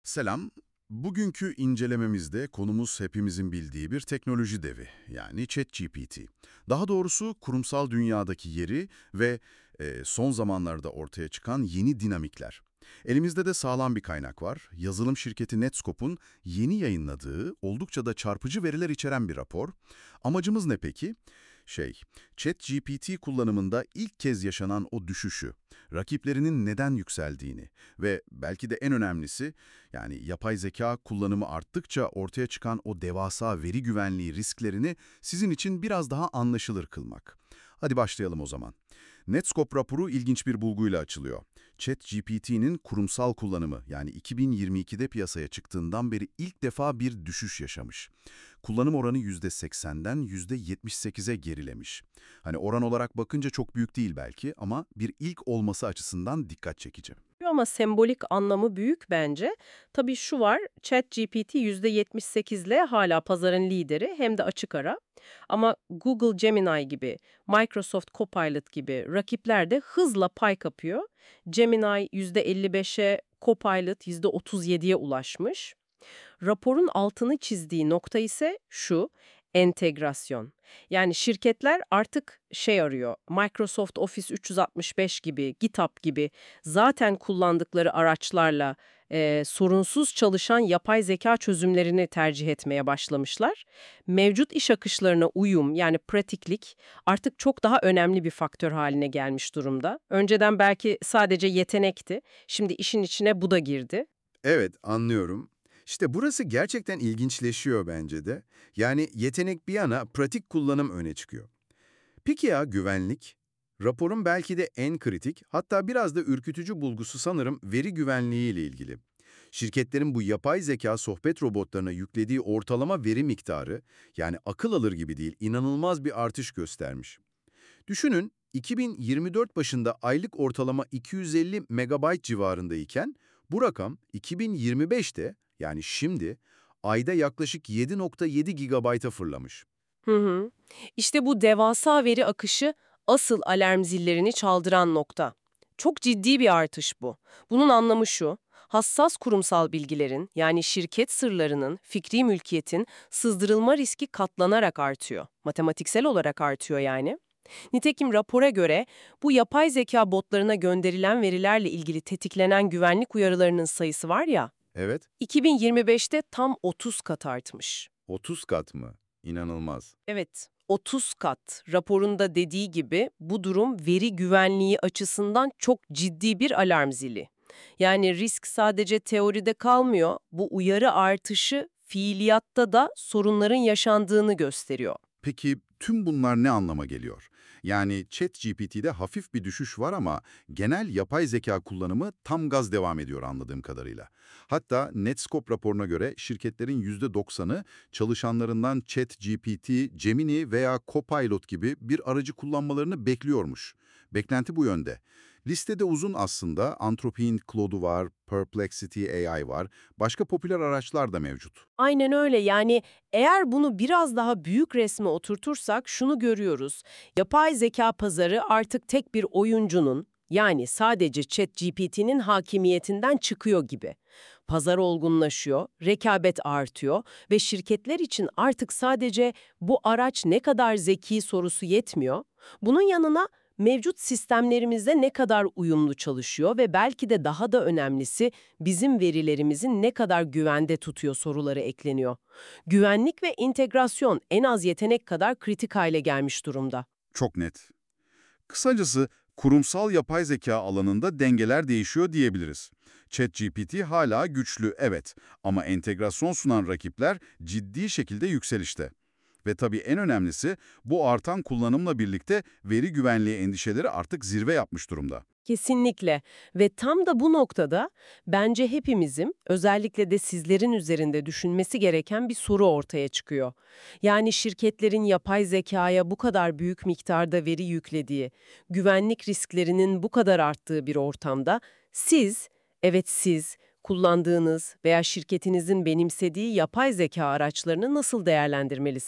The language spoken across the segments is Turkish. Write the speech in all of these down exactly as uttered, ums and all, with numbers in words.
Selam. Bugünkü incelememizde konumuz hepimizin bildiği bir teknoloji devi, yani ChatGPT. Daha doğrusu kurumsal dünyadaki yeri ve e, son zamanlarda ortaya çıkan yeni dinamikler. Elimizde de sağlam bir kaynak var. Yazılım şirketi Netscope'un yeni yayınladığı, oldukça da çarpıcı veriler içeren bir rapor. Amacımız ne peki? Şey, ChatGPT kullanımında ilk kez yaşanan o düşüşü, rakiplerinin neden yükseldiğini ve belki de en önemlisi, yani yapay zeka kullanımı arttıkça ortaya çıkan o devasa veri güvenliği risklerini sizin için biraz daha anlaşılır kılmak. Hadi başlayalım o zaman. Netscope raporu ilginç bir bulguyla açılıyor. ChatGPT'nin kurumsal kullanımı, yani iki bin yirmi ikide piyasaya çıktığından beri ilk defa bir düşüş yaşamış. Kullanım oranı yüzde seksenden yüzde yetmiş sekize gerilemiş. Hani oran olarak bakınca çok büyük değil belki ama bir ilk olması açısından dikkat çekici. Ama sembolik anlamı büyük bence. Tabii şu var, ChatGPT yüzde yetmiş sekizle hala pazarın lideri hem de açık ara. Ama Google Gemini gibi, Microsoft Copilot gibi rakipler de hızla pay kapıyor. Gemini yüzde elli beşe, Copilot yüzde otuz yediye ulaşmış. Raporun altını çizdiği nokta ise şu, entegrasyon. Yani şirketler artık şey arıyor, Microsoft Office üç yüz altmış beş gibi, GitHub gibi zaten kullandıkları araçlarla e, sorunsuz çalışan yapay zeka çözümlerini tercih etmeye başlamışlar. Mevcut iş akışlarına uyum, yani pratiklik artık çok daha önemli bir faktör haline gelmiş durumda. Önceden belki sadece yetenekti, şimdi işin içine bu da girdi. Evet, anlıyorum. İşte burası gerçekten ilginçleşiyor bence de. Yani yetenek bir yana pratik kullanım öne çıkıyor. Peki ya güvenlik? Raporun belki de en kritik, hatta biraz da ürkütücü bulgusu sanırım veri güvenliği ile ilgili. Şirketlerin bu yapay zeka sohbet robotlarına yüklediği ortalama veri miktarı, yani akıl alır gibi değil, inanılmaz bir artış göstermiş. Düşünün, iki bin yirmi dört başında aylık ortalama iki yüz elli megabayt civarındayken, bu rakam iki bin yirmi beşte, yani şimdi, ayda yaklaşık yedi nokta yedi gigabayta fırlamış. Hı hı. İşte bu devasa veri akışı asıl alarm zillerini çaldıran nokta. Çok ciddi bir artış bu. Bunun anlamı şu, hassas kurumsal bilgilerin yani şirket sırlarının, fikri mülkiyetin sızdırılma riski katlanarak artıyor. Matematiksel olarak artıyor yani. Nitekim rapora göre bu yapay zeka botlarına gönderilen verilerle ilgili tetiklenen güvenlik uyarılarının sayısı var ya, Evet, iki bin yirmi beşte tam otuz kat artmış. otuz kat mı? İnanılmaz. Evet, otuz kat. Raporunda dediği gibi bu durum veri güvenliği açısından çok ciddi bir alarm zili. Yani risk sadece teoride kalmıyor, bu uyarı artışı fiiliyatta da sorunların yaşandığını gösteriyor. Peki tüm bunlar ne anlama geliyor? Yani ChatGPT'de hafif bir düşüş var ama genel yapay zeka kullanımı tam gaz devam ediyor anladığım kadarıyla. Hatta Netscope raporuna göre şirketlerin yüzde doksanı çalışanlarından ChatGPT, Gemini veya Copilot gibi bir aracı kullanmalarını bekliyormuş. Beklenti bu yönde. Listede uzun aslında. Anthropic'in Claude'u var, Perplexity A I var, başka popüler araçlar da mevcut. Aynen öyle. Yani eğer bunu biraz daha büyük resme oturtursak şunu görüyoruz. Yapay zeka pazarı artık tek bir oyuncunun, yani sadece ChatGPT'nin hakimiyetinden çıkıyor gibi. Pazar olgunlaşıyor, rekabet artıyor ve şirketler için artık sadece bu araç ne kadar zeki sorusu yetmiyor. Bunun yanına mevcut sistemlerimizde ne kadar uyumlu çalışıyor ve belki de daha da önemlisi bizim verilerimizi ne kadar güvende tutuyor soruları ekleniyor. Güvenlik ve integrasyon en az yetenek kadar kritik hale gelmiş durumda. Çok net. Kısacası kurumsal yapay zeka alanında dengeler değişiyor diyebiliriz. ChatGPT hala güçlü, evet, ama entegrasyon sunan rakipler ciddi şekilde yükselişte. Ve tabii en önemlisi bu artan kullanımla birlikte veri güvenliği endişeleri artık zirve yapmış durumda. Kesinlikle ve tam da bu noktada bence hepimizin, özellikle de sizlerin üzerinde düşünmesi gereken bir soru ortaya çıkıyor. Yani şirketlerin yapay zekaya bu kadar büyük miktarda veri yüklediği, güvenlik risklerinin bu kadar arttığı bir ortamda siz, evet siz, kullandığınız veya şirketinizin benimsediği yapay zeka araçlarını nasıl değerlendirmelisiniz?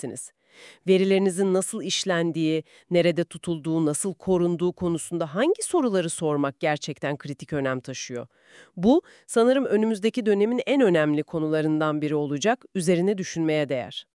Verilerinizin nasıl işlendiği, nerede tutulduğu, nasıl korunduğu konusunda hangi soruları sormak gerçekten kritik önem taşıyor. Bu, sanırım önümüzdeki dönemin en önemli konularından biri olacak, üzerine düşünmeye değer.